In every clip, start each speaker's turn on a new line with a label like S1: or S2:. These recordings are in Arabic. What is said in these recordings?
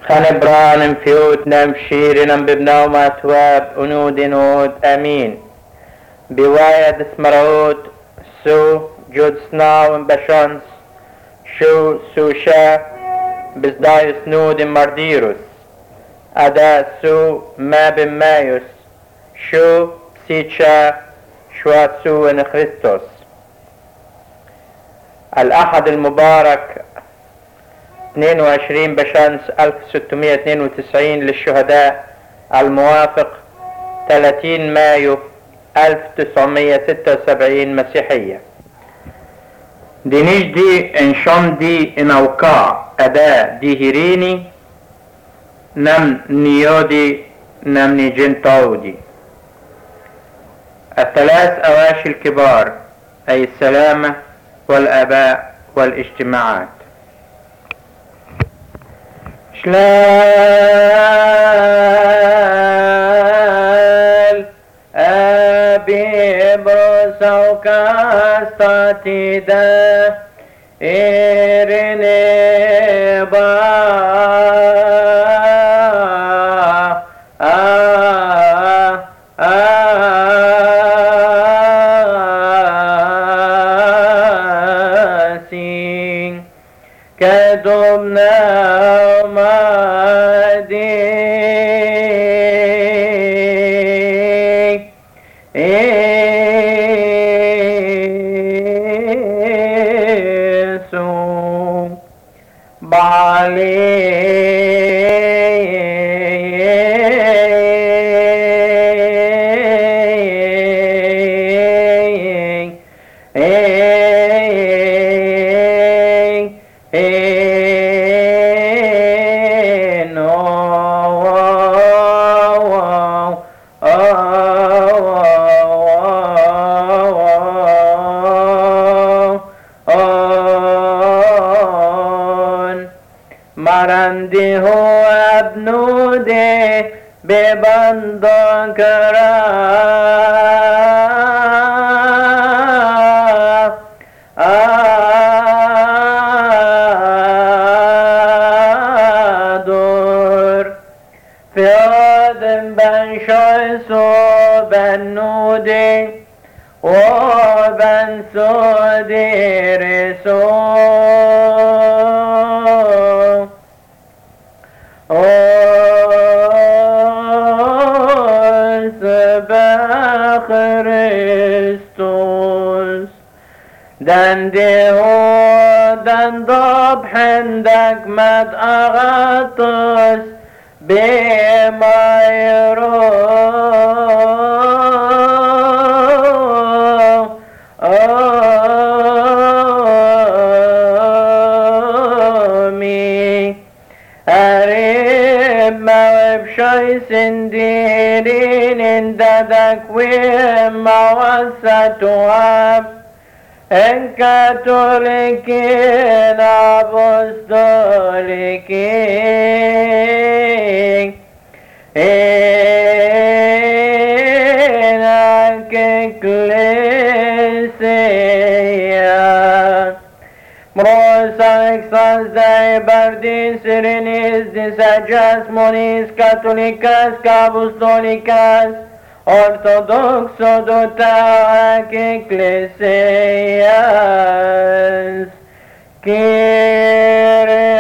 S1: خنبران فيوت نم شيرنم ببناو ما تواب أنود نود أمين بوايد اسمرعود سو جود سناو بشانس شو سوشا بزدايس نود مرديروس أدا سو ما بمايوس شو سيتشا شوات سو ان خريستوس. الأحد المبارك 22 بشمس 1692 للشهداء، الموافق 30 مايو 1976 مسيحية. دي نجدي انشان دي انوقع أداء دي هيريني نم نيودي نم نيجنتاودي. الثلاث أواشي الكبار أي السلامة والآباء والاجتماعات. شلال أبي بروسوكا ستاتيدا إيريني با مرندی هو ابنوده ببندان کرا دور فیادم بن شایسو بنوده و بن سودی رسو Christus دنده دنداب حندك مد أغطس بما يرومي أريب موب شايس ديرين انددك وما وسطواب ان كاثوليكين apostoliكين ان اكليسيا مروسا اكساس داي بردين سيرينيس ديساجاس مونيس كاثوليكاس كابوستوليكاس Ortodoxo dotac ecclesias Kyrie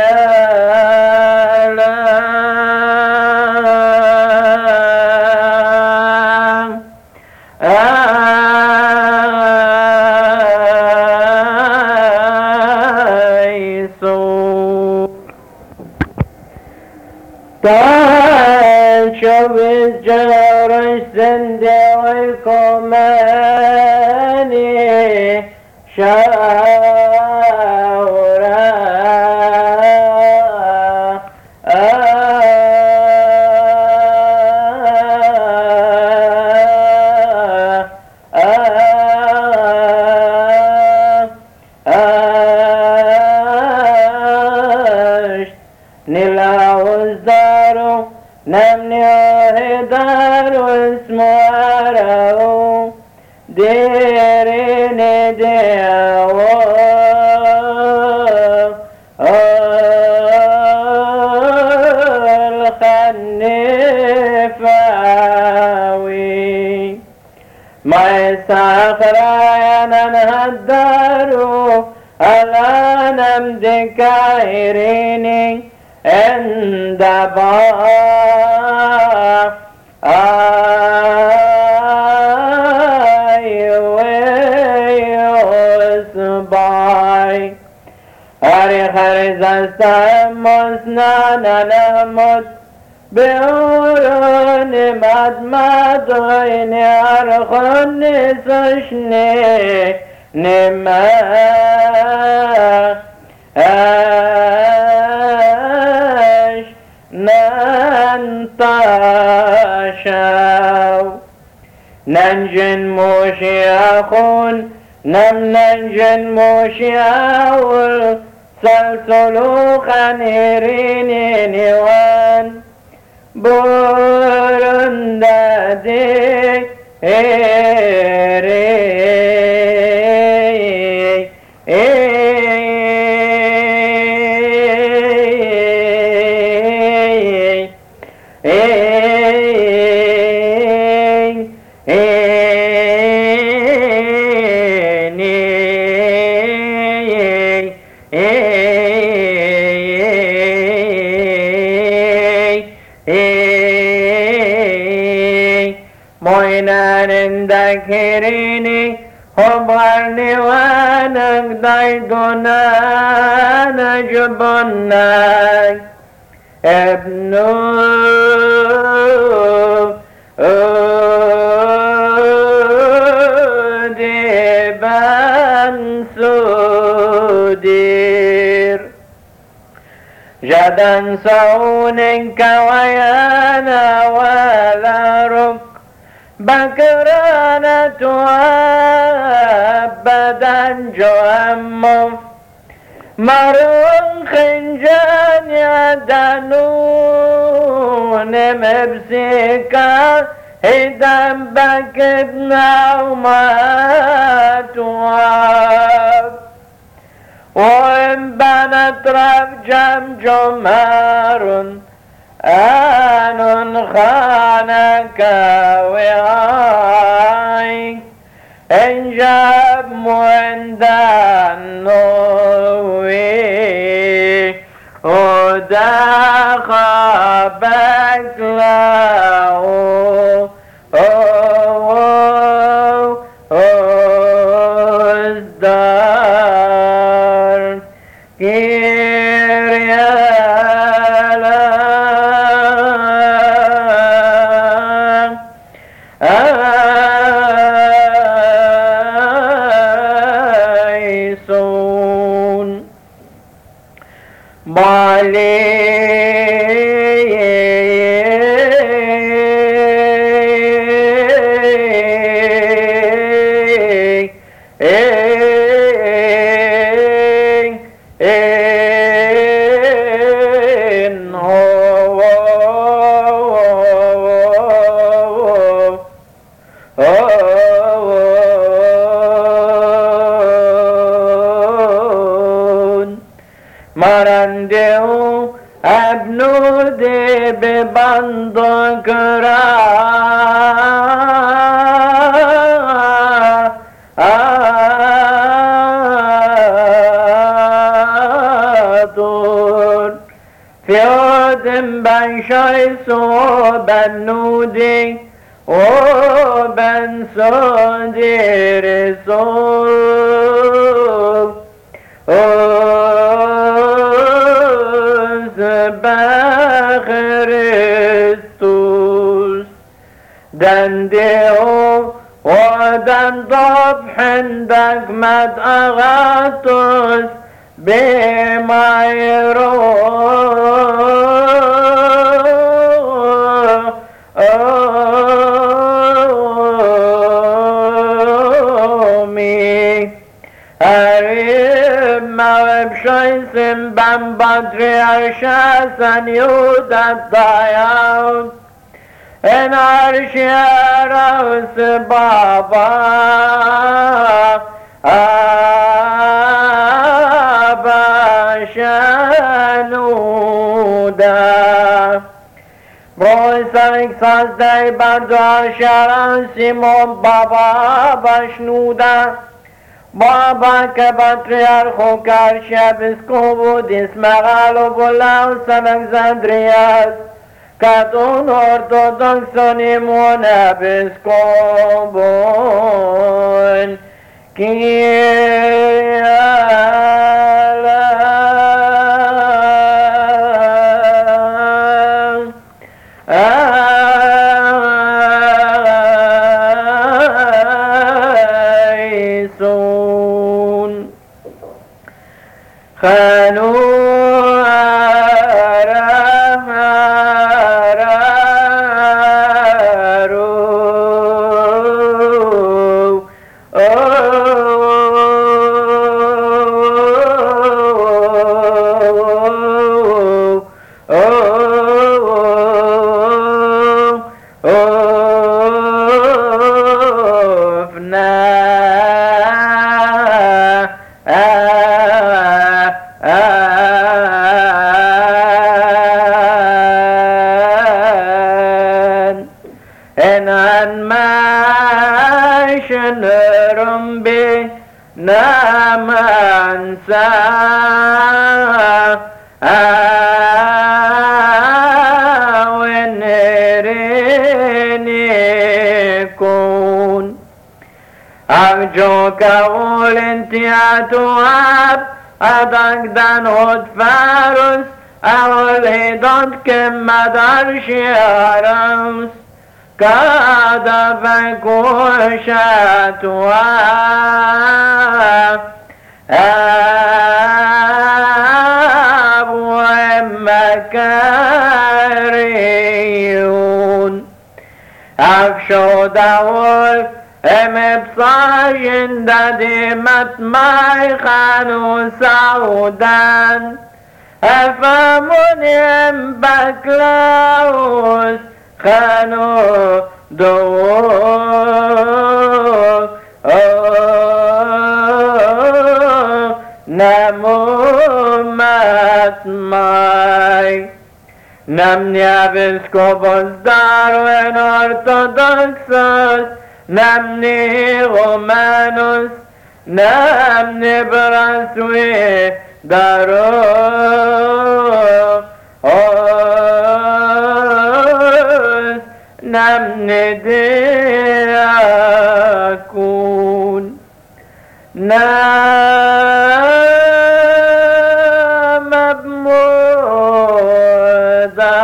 S1: Sende welkomani shaura nilauzdaro namni ohedaro اسمارو ديرين دعوة دكايريني اندبا ويصبعي هاري خرزستموس نانموت بأورون مدمدوين أرخوني سشني نما اش ننتشاو ننجن موشياخون ننجن موشياول سلسلو خنيريني نيوان برندادي ذكريني خبرني وانك ضيدنا نجبنا ابنو ديبان سودير جدا صونك ويانا وذرك بكرانة أبدا جوامف مرون خنجان يدنون مبسيكا هدام بكتنا وما تواب وإن بنت رف جمجمار آن خانك وعاي إن جاب موندان نوي وداخبك له ازدار ابنودي ببندق رادون في عدم بن شيسو بنودي وبن سودي رسول بخريستوس دنديو ودن ضبح عندك مد أغاطس بما يرومي أريب ما بشيس بن بدري عشاسا يودا الضياط إن عرش يا روس بابا أبا شنودا بروسك سازدي بردو عشران سيمون بابا بشنودا Baba Patriarcho Arciepiscopus Megalopolaus Alexandrias, Caton Orthodoxon Imon Episcopon, Adagdan hod farus, awal hidot kemadar shiarams, kada vakushatua, abu emakariun, afshodawol, Emepsayin dadimat may khanu saudan, Efamunim baklaus khanu doon, namumat may. Namni Episcopos Darwin Orthodoxos, Namni Romanus, Namni Braswe Daros, Namni Diakun, Namabmoda,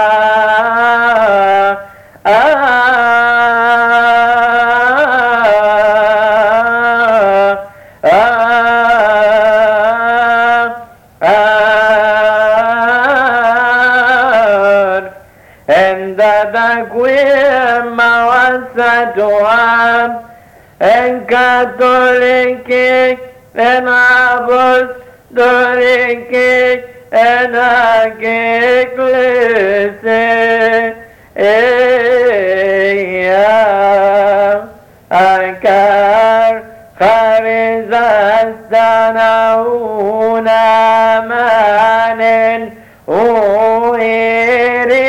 S1: en catholique, en apostolique, en ecclesia, akar charizastana unamanen uiri.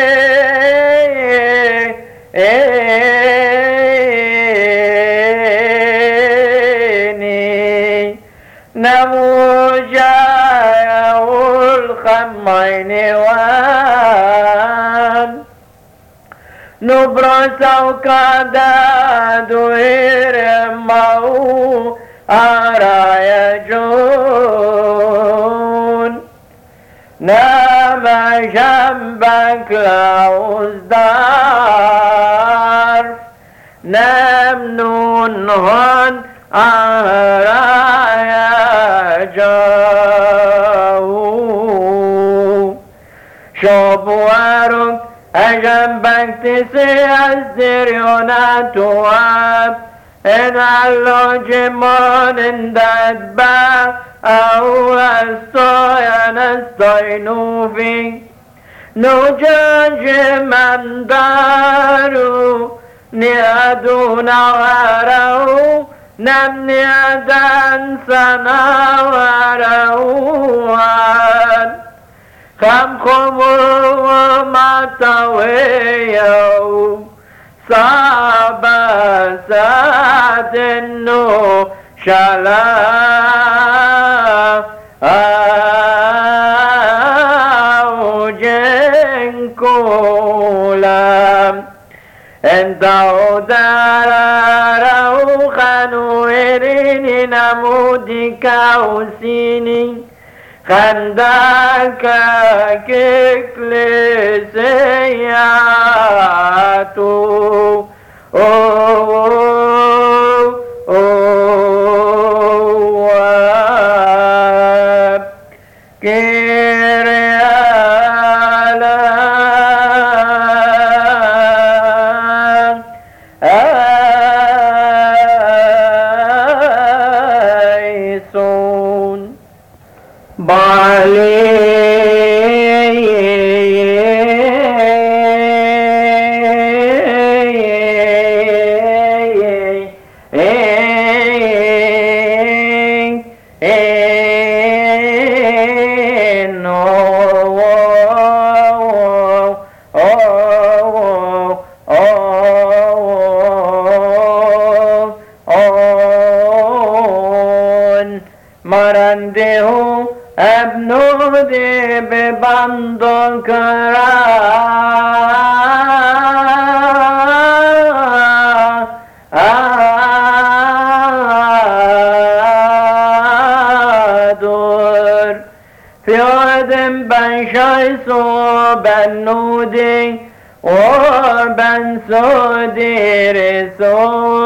S1: Nubrosau kada duiremau arayajun, nama jambak lausdar, namnun hon arayajun, shobuaruk Ajambak tisi azdirionatuab, en allo jimon indadba, au astoyan astoinufi, nujajimandaru, niaduna warau, nam niadan sanawarauan. Kam khomu mataweyo, sabasadenu شلا أوجن كولام انت دار روخا ويريني نمودك وسيني خندك ككلسياتو Marandeho abnode bebando karador Fiyodem ben şayso ben nudi o ben sodireso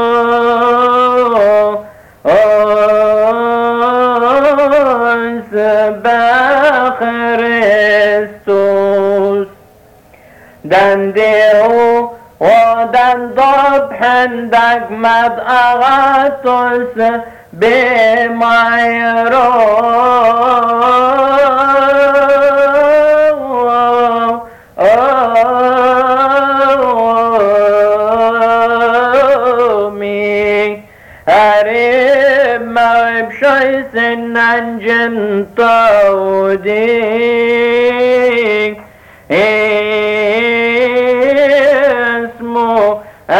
S1: بخريستوس دنديو ودن ضبحن دقمد أغطس بميرو بشيس ننجن طودي اسمه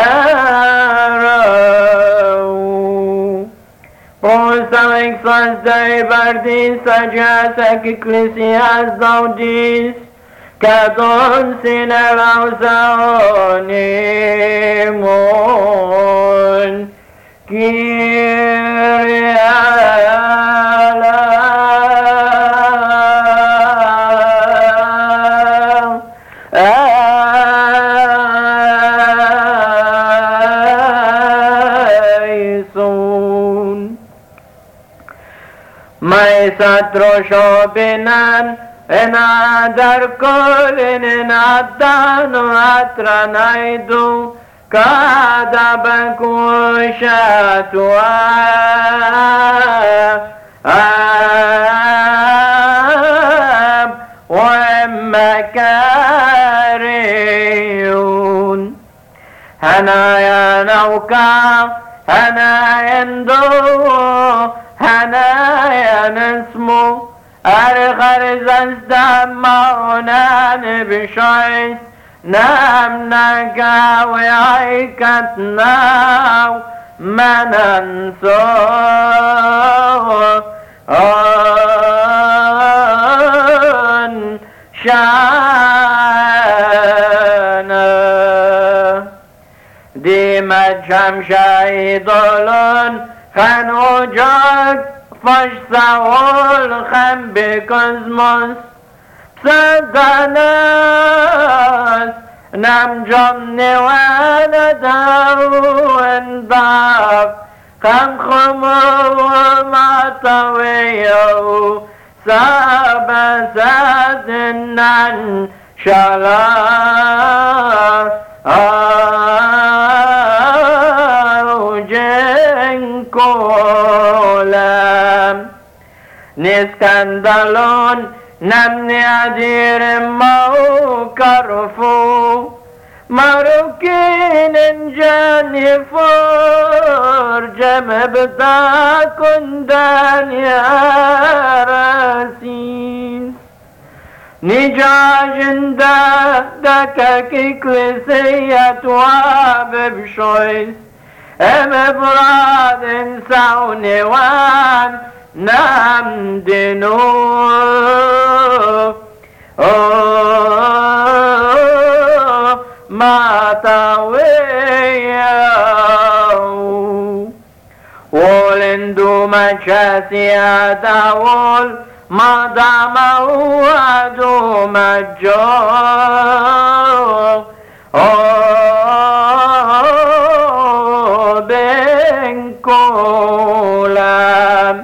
S1: أراو بوساك صدي بردي سجاسك كليسياس دوديس كدون سنراو سونيمون Satro binan enadar kolin enaddan atranaidu kada bakushatu ومكاريون هنايا نوكا هنايا ندو هنايا نسمو أرغر زنستمعونان بشويس نام نقاوي عيكتناو ما ننسو شانا دي مجهم شايدولون خانو جاك فاشساول خم بكزموس بسدناس نم جمني وانا داو انداف خم خمو ما طويو سابا سادنان شلا كولام نسكندلون نمني أدير موكرفو مروكين جاني فور جمبتا كندان يا راسين نجاجندا دكاكي كليسية وابب شويس براد سعوني وان نمدنو ما تاويو ولندو مجاسي داول ما دامو ادو مجو بنكولام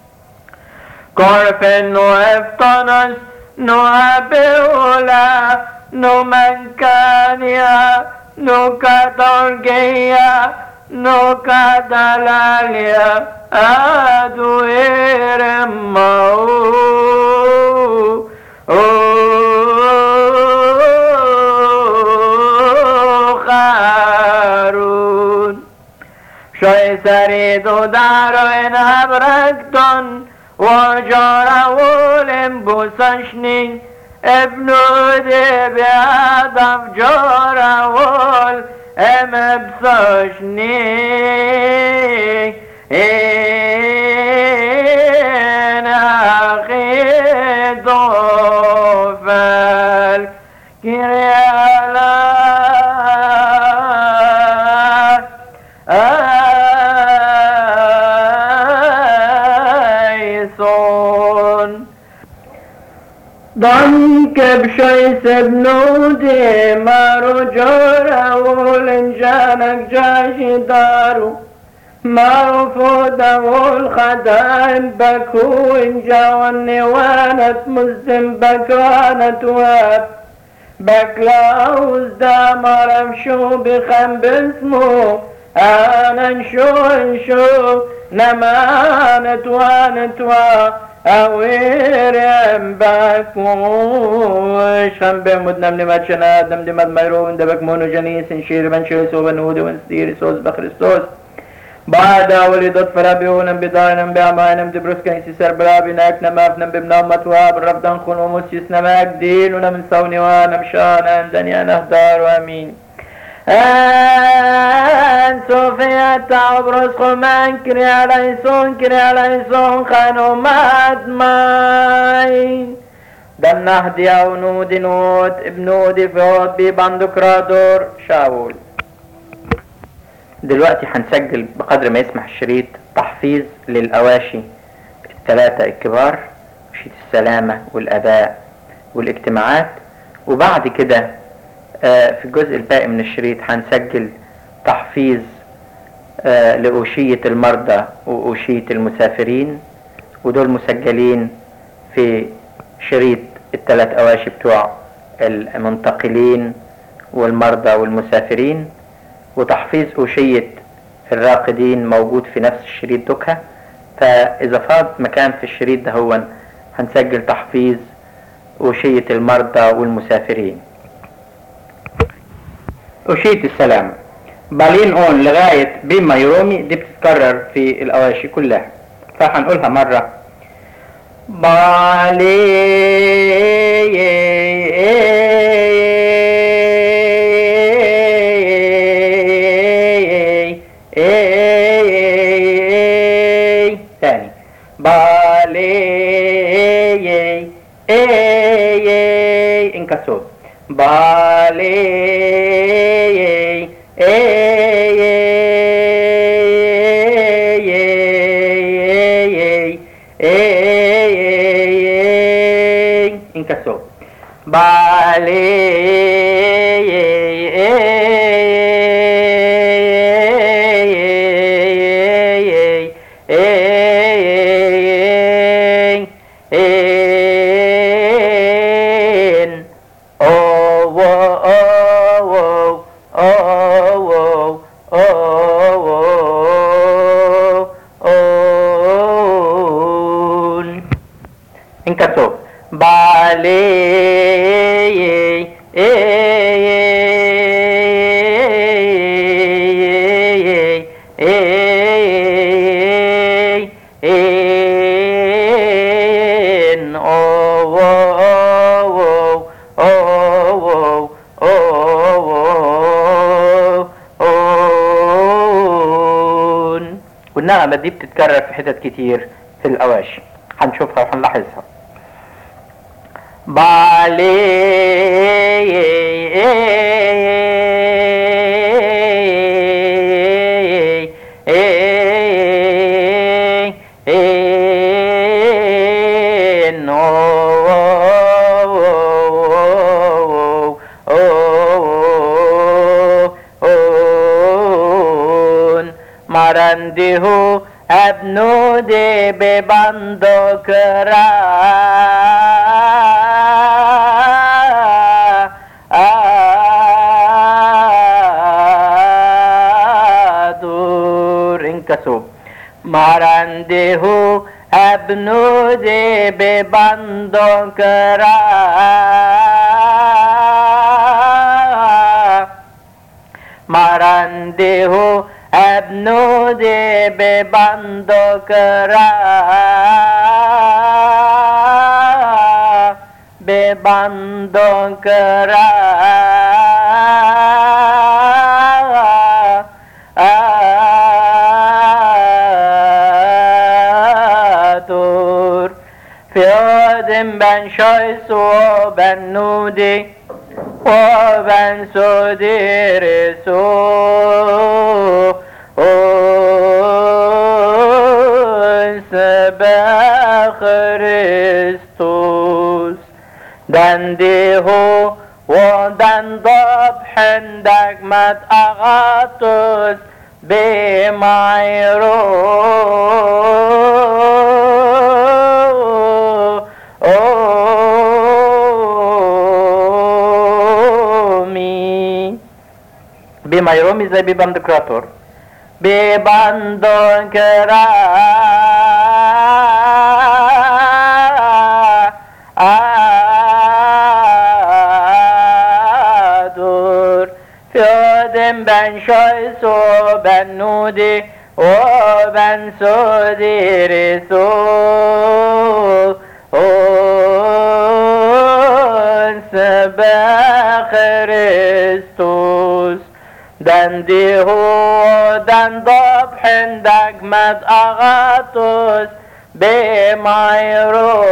S1: كورفن نو افتنس نو ابيولا نو منكانيا نو كدرجيا نو كدلاليا ادو ارمو خارون شوي سريدو دارو ان ابركتون وجارا ولم بوسشني ابنو دي بيادف جارا ول ام بسشني ان اخي دوفل كريالا ضنك بشيس بنودي مارو جورا ولنجانك جاشي دارو مارو فودا والخدائم بكو انجا والنوانت مسلم بكانت واب بكلاوز دا مرمشو بخم باسمو انا نشو نمانت وانتوا اويرم باكوش هم بمدنم نمت شناد نم دمت ميرون دبك مونو جنيس انشير من شيسو بنود ونستير سوز بخريستوس بعد ولدت فرابيونم بدارنم بأمانم دبروس كنسي سربرابي ناكنم افنم بمنام متواب رفضان خون ومسيس نماك دين ونم سوني وانم شانم دنيا نهدار وامين سوفيا تعبرس خمان كري عليسون خانو ماد ماي دم نهدي او نود نود ابنودي فوت ببندقرادور شاول. دلوقتي هنسجل بقدر ما يسمح الشريط تحفيظ للأواشي الثلاثة الكبار، أوشية السلامة والأداء والاجتماعات، وبعد كده في الجزء الباقي من الشريط هنسجل تحفيظ لأوشية المرضى وأوشية المسافرين، ودول مسجلين في شريط الثلاث أواشي بتوع المنتقلين والمرضى والمسافرين، وتحفيظ أوشية الراقدين موجود في نفس الشريط دوكها. فإذا فاض مكان في الشريط ده هو هنسجل تحفيظ أوشية المرضى والمسافرين. أوشية السلام بالين اون لغاية بما يرومي دي بتتكرر في الأواشي كلها، فهنقولها مرة. ثاني بالي انكسور بالي انكسور بالي انكسور بالي والنغمة دي بتتكرر في حتت كتير في الأواشي، هنشوفها وهنلاحظها. بالي marandihu abnu de bebando kera adur inkasu marandihu abnu de bebando kera marandihu abnu de bebando kera bebando kera adur fiyodem ben şaysu ben nudi o ben sodirisu Christus dandihu وdan ضبح دقمت أغاطس بمعيرو بمعيرومي زي ببندكراتور ببندون كرا آدور فيودم بن شايس و بن نودي و بن سودي رسو سبا خريستوس دنديهو دن ضبح دقمت أغاطس بمعيرو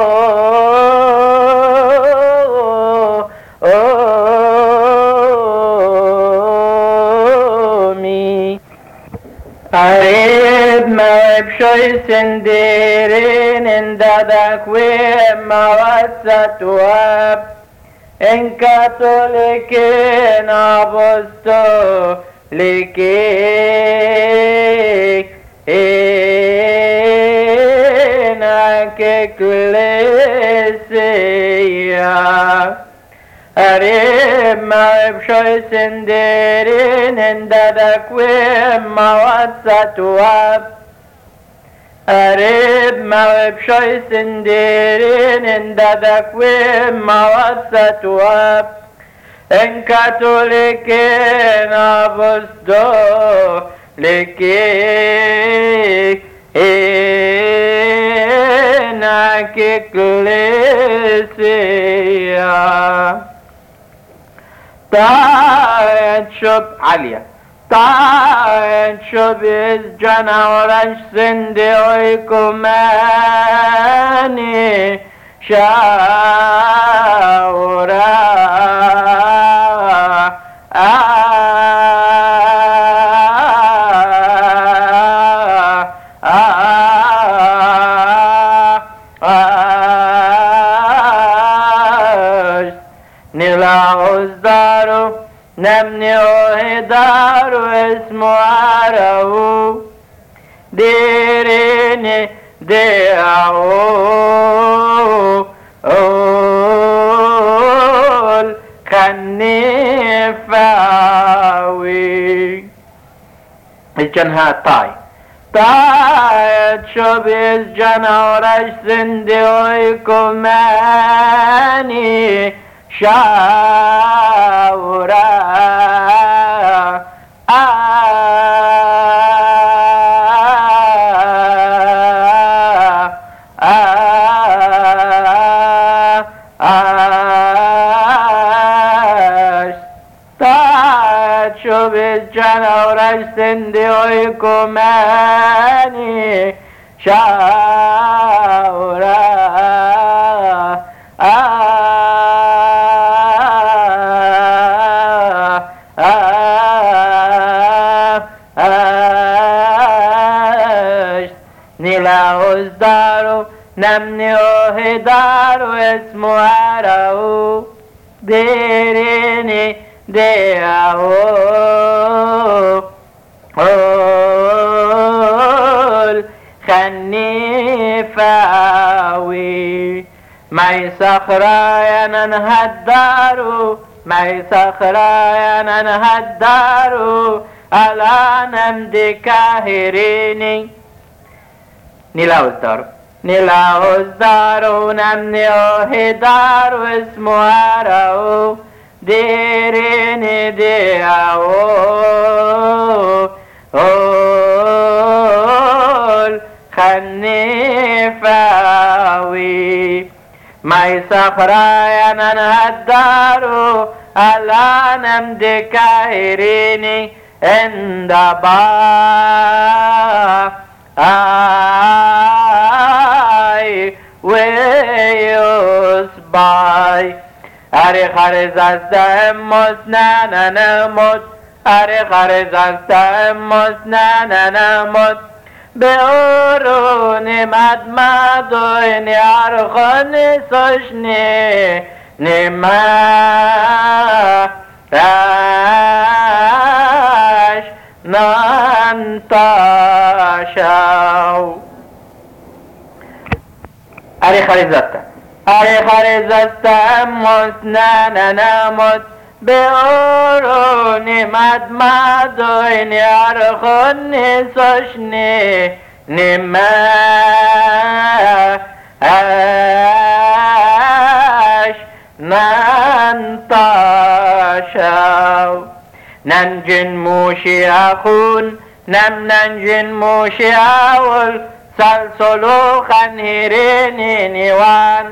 S1: قريب ما بشوي سنديرين اندادك وما وسط واب ان كاثوليكين ابوستو ليكي انك اكليسيا قريب ما بشوي سنديرين اندادك وما وسط واب قريب ما بشوي سنديرين اندادك وما وسط واب ان كاثوليكين ابوستو لكي انك اكليسيا تعال شوف عالية تعال شوف جنا ورش سندي ويكماني شاورا نلاعوز دارو نمني وهدارو اسمو عرهو ديريني ديعو أول خني فاوي الجنها طاي طاي تشوبيز جنا ورش سندي ويكماني شاورا شبزجن اورش سندی اویکومانی شاورا نیلاوز دارو نمنی اوه دارو اسمو عراو دیرینی دیاو اول خنیفاوی مای صخراین انهدارو مای صخراین انهدارو الانم دی کاهرینی نیلاوز دارو نیلاوز دارو نمنی اوه دارو اسمو عراو دیرینی دیاو اول خنیفاوی مای صخراین انهدارو الانم دی کاهرینی اندبا آی ویوس بای اری خرز است اموز نه نمود اری خرز است اموز نه نمود به اورونی مدمدوینی ارخونی سوشنی نیمه راش نانتاشاو اری خریزسته اری خریزسته اموز نه نمود به اورونی مدمدوینی ارخونی سوشنی نیمه اش نانتاشاو ننجن موشی اخون ننجن موشی اول سلسلو خنهرینی نیوان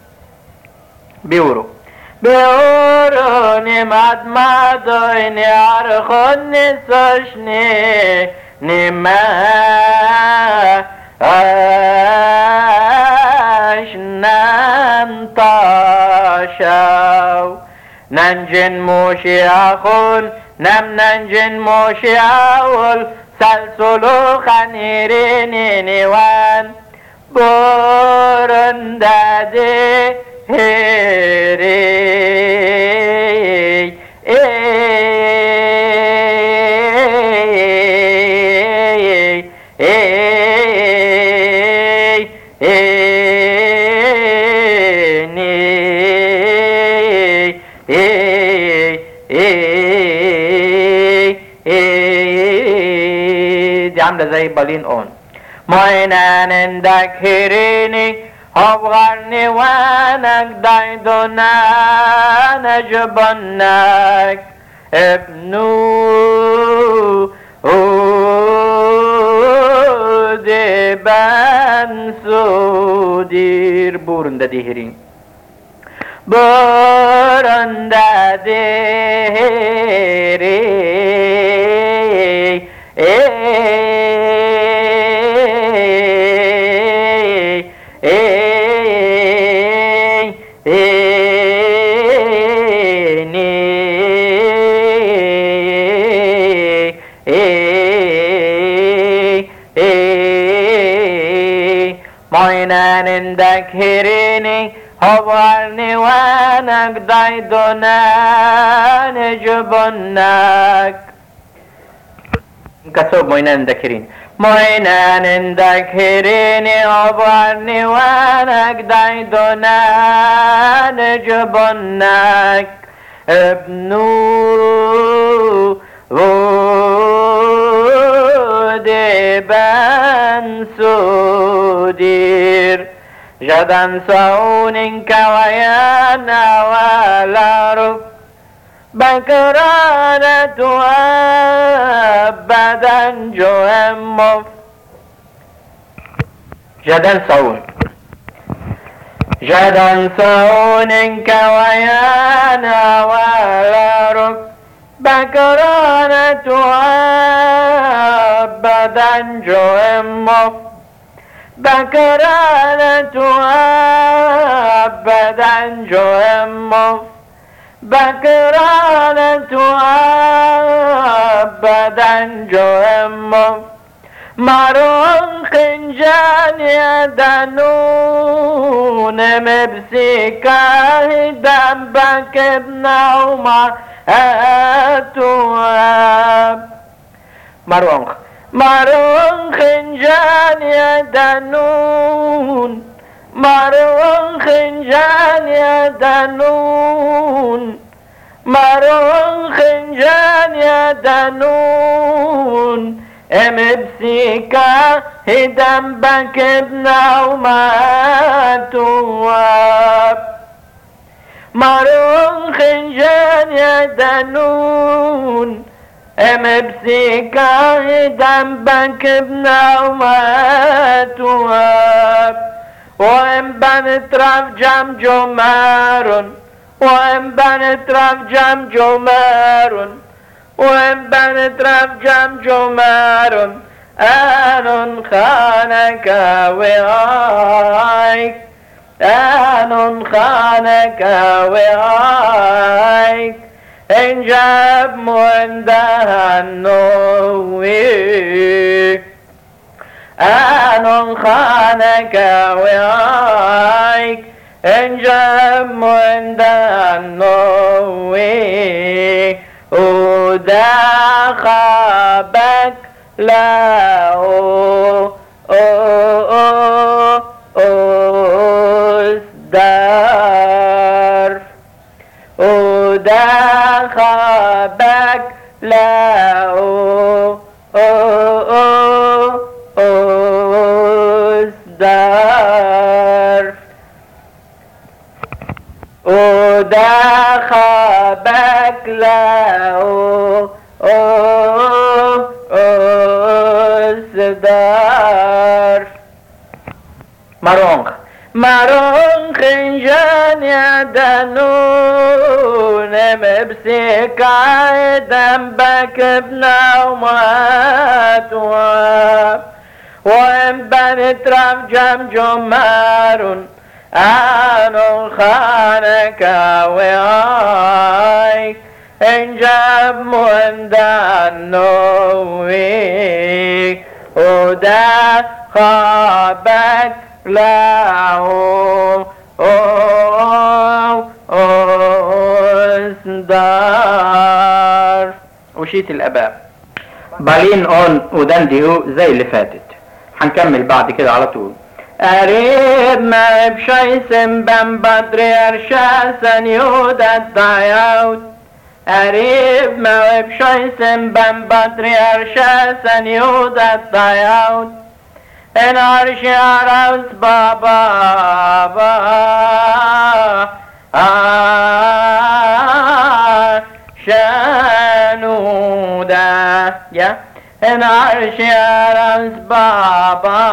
S1: بیورو بیورونی مدمدوینی ارخونی سوشنی نیمه اش نانتاشاو ننجن موشی اخون ننجن موشی اول سلسلو خنیرینی نیوان برندده هری عمل زي بالين اون ماينان اندك هيريني هبغرني وانك دايدونا نجبنك ابنو دي بنسودير بورندا دي هيرين بورندا دي هيرين ماينان اندك هيريني هبرني وانك دايدونا نجبنك كسب ماينان اندك ماينان اندك هيريني هبرني وانك دايدونا نجبنك ابنو ودي بنسودير جدن سونين كويانا والارو بكرانة أبدا جوهم جدن سون جدن سونين كويانا والارو بكرانة أبدا جومف بكرانة أبدا جومف بكرانة أبدا جومف مرون خنجان يدنون مبسيكا دمبك بنوما أتواب مرون خنجان يدنون مرون خنجان يدنون مرون خنجان يدنون امبسيكا هدم بك بنوما تواب مرون خنجان يدنون امبسيكا هدم بك بنوما تواب وإن بنترف جم جمارون وإن بنترف جم جمارون وإن بنترف جم جمارون آن خانك وعيك آن خانك وعيك إن جاب من دهنوي آن خانك وعيك إن جاب من دهنوي وداخبك لا أصدر وداخبك لا أصدر وداخبك لا أصدر مرون خنجان يدنون مبسيكا دمبك بنومات وإن بنترف جم جمارون آن خانك وعيك إن جاب من دنوي ودا خابك له أصدار. وشيت الأباء بالين اون ودنديو زي اللي فاتت، هنكمل بعد كده على طول. قريب ما بشيس بن بدري ارشاسن يود الضياوت قريب ما بشيس بن بدري ارشاسن يود الضياوت ان عرش عروس بابا شانودا يا ان عرش عروس بابا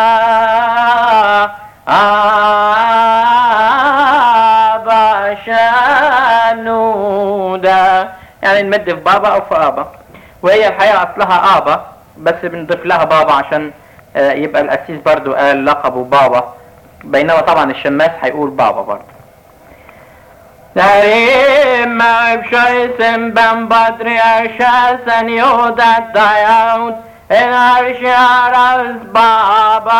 S1: شانودا، يعني نمد في بابا او في ابا، وهي الحقيقة اصلها ابا بس بنضيف لها بابا عشان يبقى القسيس برضو قال لقبه بابا، بينما طبعا الشماس هيقول بابا برضو. داريم ما بشيس بن بدري ارشاسن يود الضياوت ان عرش عرس بابا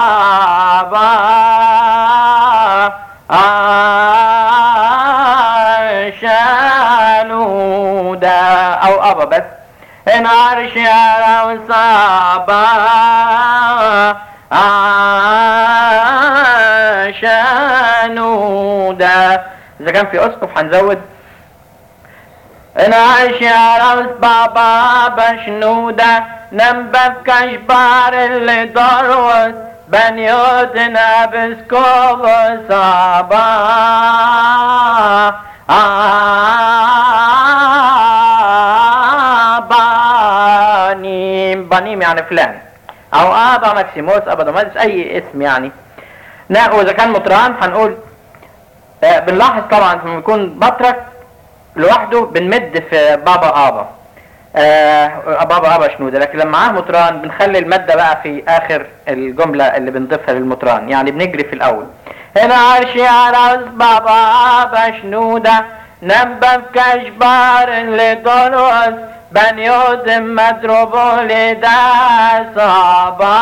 S1: شانودا او ابا بس ان عرش عرس بابا شانودا. اذا كان في اسقف هنزود ان عرش عرس بابا بشنودا ننبذ كشبار اللي دروس بن يودنا بسكوب صابا بانيم يعني فلان او ابا ماكسيموس ابا دومادس اي اسم يعني. واذا كان مطران هنقول بنلاحظ طبعا لما يكون بطرك لوحده بنمد في بابا ابا، بابا شنودة. لكن لما معاه مطران بنخلي المادة بقى في اخر الجملة اللي بنضيفها للمطران، يعني بنجري في الاول. هنا عرشي على بابا شنودة نبف كشبار لدولوس بن يودم مدروبو لدا صابا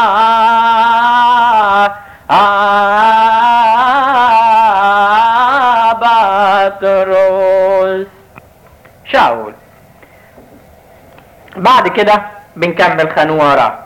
S1: بطرس شاول. بعد كده بنكمل خنوارة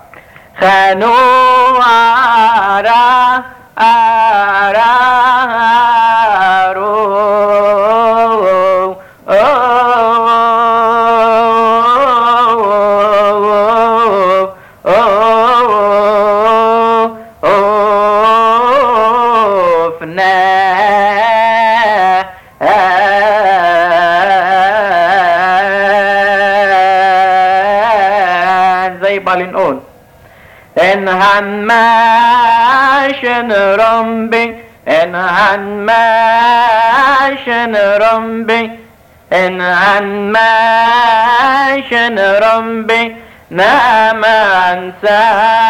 S1: بالنقول إن هنماشن رمبي إن هنماشن رمبي إن هنماشن رمبي نام أنسى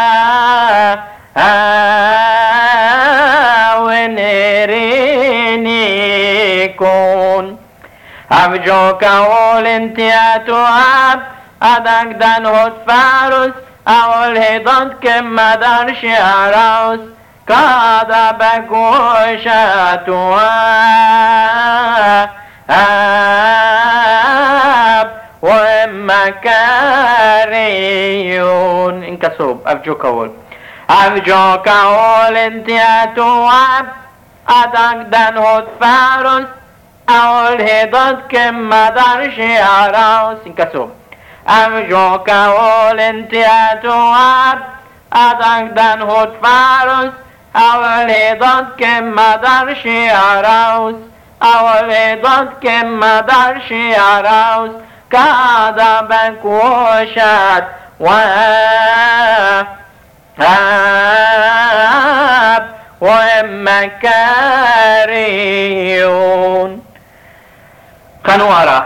S1: ونريني كون أبجوك أقول انت أتواب أدك دن هد فارس أول هدد كم مدرش عروس كادا بكوشاتوا وإما كاريون انكسوب أفجوك أول أفجوك أول انتياتوا أدك دن هد فارس أول هدد كم مدرش عروس انكسوب أفجوك أول انتياتوا أدك دن هد فارس أول هدد كم مدرش عروس أول هدد كم مدرش عروس كادا بكوشات وإما كاريون خنوارة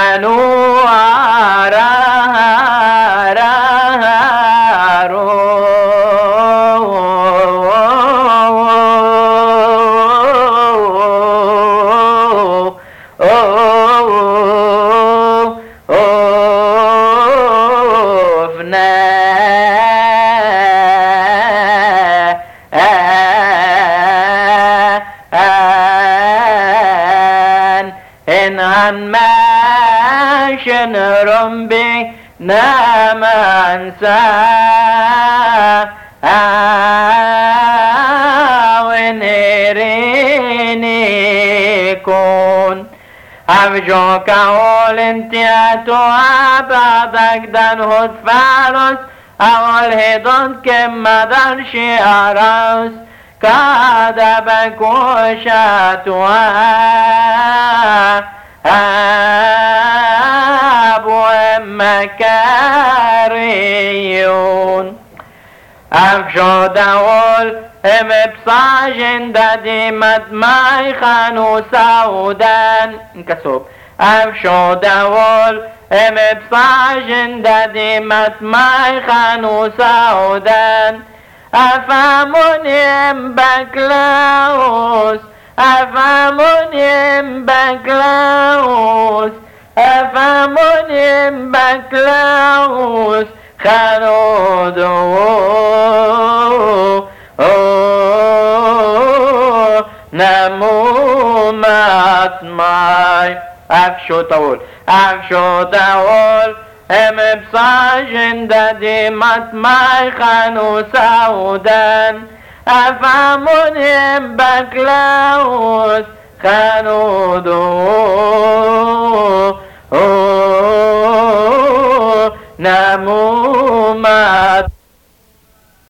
S1: ماشن رمبي نام أنسى ونريني كون أفجوك أول انتياتو أبادك دن هد فارس أول هدد كم مدرشي أراس كادا بكوشاتو وإما كاريون أفشو دول ام بصاجن دادي مدماي خانو سودان انكسوب أفشو دول ام بصاجن دادي مدماي خانو سودان أفامونيم بكلاوس أفامونيم بكلاوس أفامونيم بكلاوس خانودو نمو ماتماي أفشو طول ام بصاجن دادي ماتماي خانو سودان أفامونيم بكلاوس خانودو نمو